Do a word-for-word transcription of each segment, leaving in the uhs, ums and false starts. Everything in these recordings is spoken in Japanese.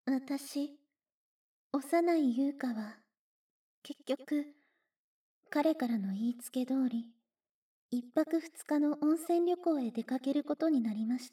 私、幼い優香は、結局、彼からの言いつけ通り、一泊二日の温泉旅行へ出かけることになりました。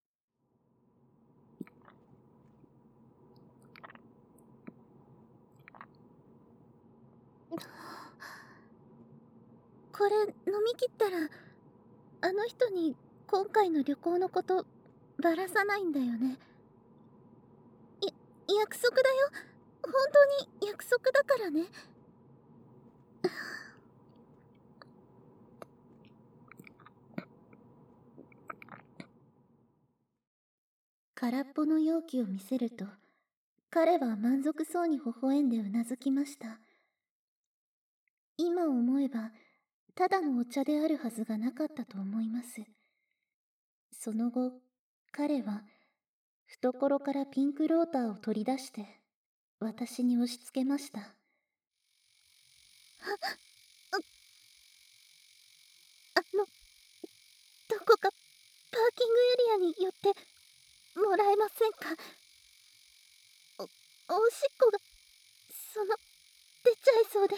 これ飲み切ったら、あの人に今回の旅行のことばらさないんだよね。や、約束だよ。本当に約束だからね。空っぽの容器を見せると、彼は満足そうに微笑んでうなずきました。今思えば、ただのお茶であるはずがなかったと思います。その後、彼は、懐からピンクローターを取り出して、私に押し付けました。あ、あの、どこかパーキングエリアに寄ってもらえませんか？お、おしっこが、その、出ちゃいそうで。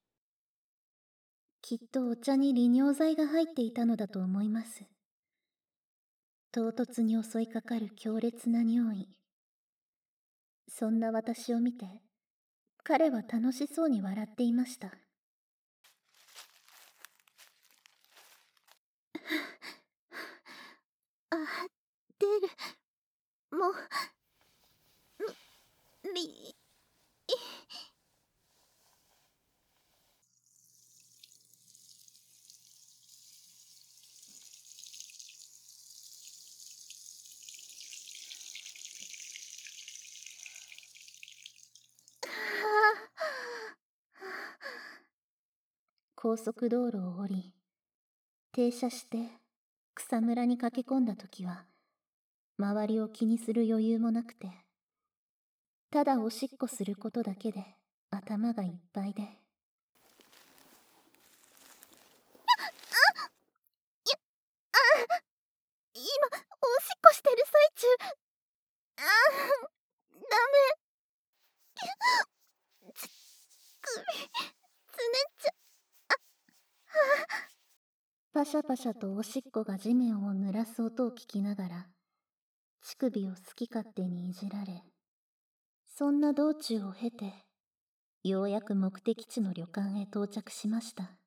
きっとお茶に利尿剤が入っていたのだと思います。唐突に襲いかかる強烈な尿意。そんな私を見て、彼は楽しそうに笑っていました。あ、出る。もう、り、高速道路を降り、停車して草むらに駆け込んだ時は、周りを気にする余裕もなくて、ただおしっこすることだけで頭がいっぱいで。今、おしっこしてる最中。ああ、ダメ。ち、首、つねっちゃ、あ、はあ。パシャパシャとおしっこが地面を濡らす音を聞きながら、乳首を好き勝手にいじられ、そんな道中を経て、ようやく目的地の旅館へ到着しました。